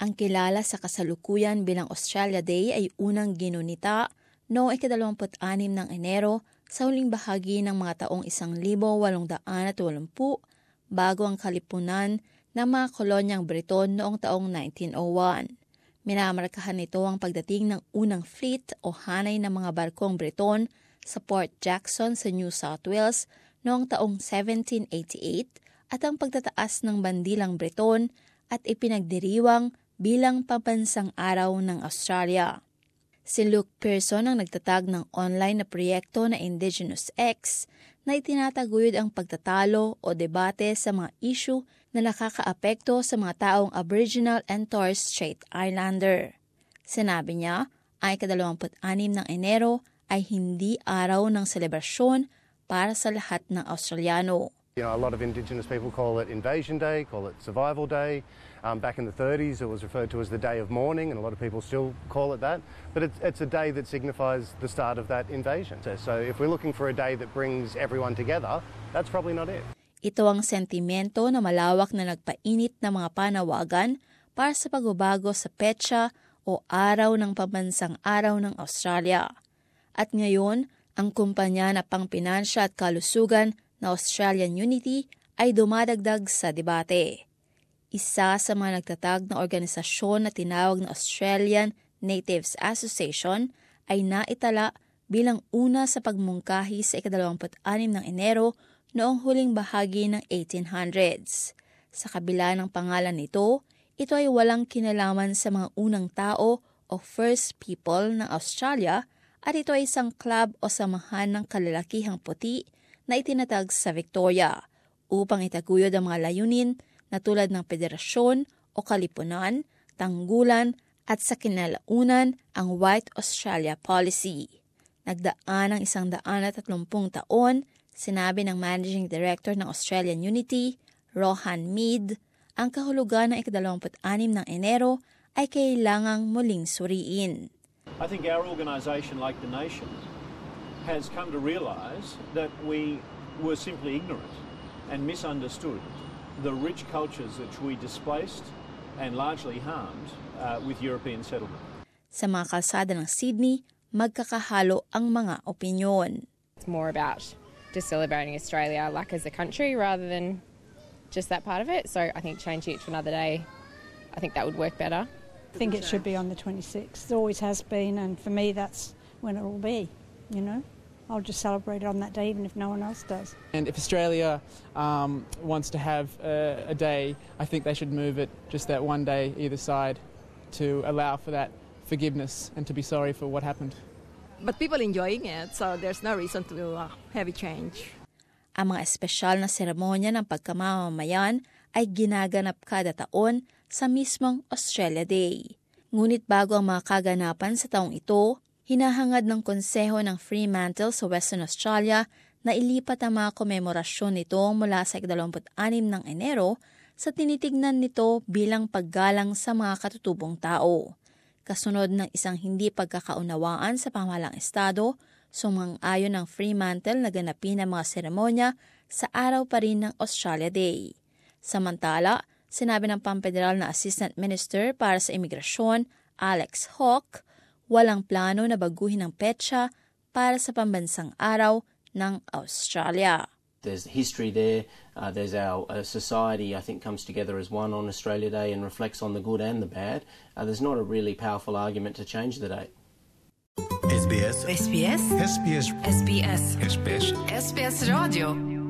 Ang kilala sa kasalukuyan bilang Australia Day ay unang ginunita noong 26 ng Enero sa huling bahagi ng mga taong 1880 bago ang kalipunan ng mga kolonyang Briton noong taong 1901. Minamarkahan nito ang pagdating ng unang fleet o hanay ng mga barkong Briton sa Port Jackson sa New South Wales noong taong 1788 at ang pagtataas ng bandilang Briton at ipinagdiriwang bilang pambansang araw ng Australia. Si Luke Pearson ang nagtatag ng online na proyekto na Indigenous X na itinataguyod ang pagtatalo o debate sa mga issue na nakakaapekto sa mga taong Aboriginal and Torres Strait Islander. Sinabi niya, ang 26 ng Enero ay hindi araw ng selebrasyon para sa lahat ng Australiano. A lot of Indigenous people call it Invasion Day, call it Survival Day. Back in the 30s, it was referred to as the Day of Mourning, and a lot of people still call it that. But it's a day that signifies the start of that invasion. So if we're looking for a day that brings everyone together, that's probably not it. Ito ang sentimento na malawak na nagpainit ng mga panawagan para sa pagbabago sa petsa o araw ng pambansang araw ng Australia. At ngayon, ang kumpanya na pangpinansya at kalusugan na Australian Unity ay dumadagdag sa debate. Isa sa mga nagtatag na organisasyon na tinawag na Australian Natives Association ay naitala bilang una sa pagmungkahi sa 26 ng Enero noong huling bahagi ng 1800s. Sa kabila ng pangalan nito, ito ay walang kinalaman sa mga unang tao o First People ng Australia at ito ay isang club o samahan ng kalalakihang puti na itinatag sa Victoria upang itaguyod ang mga layunin na tulad ng federasyon o kalipunan, tanggulan at sa kinalaunan ang White Australia Policy. Nagdaan ng 130 taon, sinabi ng Managing Director ng Australian Unity, Rohan Mead, ang kahulugan ng 26 ng Enero ay kailangang muling suriin. I think our organisation, like the nation, has come to realise that we were simply ignorant and misunderstood the rich cultures which we displaced and largely harmed with European settlement. Sa mga kalsada ng Sydney, magkakahalo ang mga opinyon. It's more about just celebrating Australia like as a country rather than just that part of it. So I think changing it to another day, I think that would work better. I think it should be on the 26th. It always has been, and for me that's when it will be, you know. I'll just celebrate it on that day even if no one else does. And if Australia wants to have a day, I think they should move it just that one day either side to allow for that forgiveness and to be sorry for what happened. But people enjoying it, so there's no reason to have a change. Ang mga espesyal na seremonya ng pagkamamamayan ay ginaganap kada taon sa mismong Australia Day. Ngunit bago ang mga kaganapan sa taong ito, hinahangad ng Konseho ng Fremantle sa Western Australia na ilipat ang mga komemorasyon nito mula sa 26 ng Enero sa tinitignan nito bilang paggalang sa mga katutubong tao. Kasunod ng isang hindi pagkakaunawaan sa pamahalang estado, sumang-ayon ng Fremantle na ganapin ang mga seremonya sa araw pa rin ng Australia Day. Samantala, sinabi ng Pamfederal na Assistant Minister para sa Imigrasyon, Alex Hawke, walang plano na baguhin ang petsa para sa pambansang araw ng Australia. There's history there. There's our society, I think, comes together as one on Australia Day and reflects on the good and the bad. There's not a really powerful argument to change the date. SBS SBS SBS SBS SBS Radio